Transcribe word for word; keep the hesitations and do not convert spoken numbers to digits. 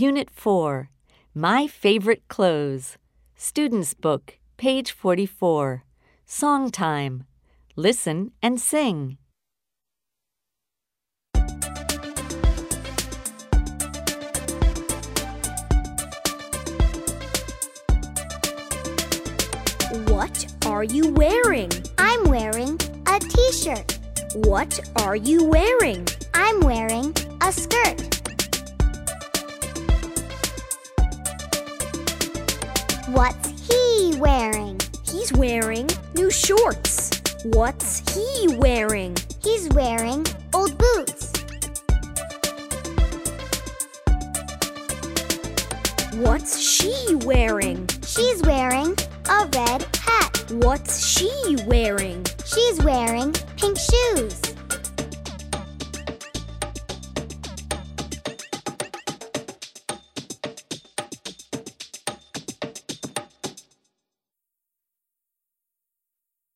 Unit four, My Favorite Clothes. Student's Book, page forty-four. Song time. Listen and sing. What are you wearing? I'm wearing a t-shirt. What are you wearing? I'm wearing a skirt. What's he wearing? He's wearing new shorts. What's he wearing? He's wearing old boots. What's she wearing? She's wearing a red hat. What's she wearing? She's wearing pink shoes.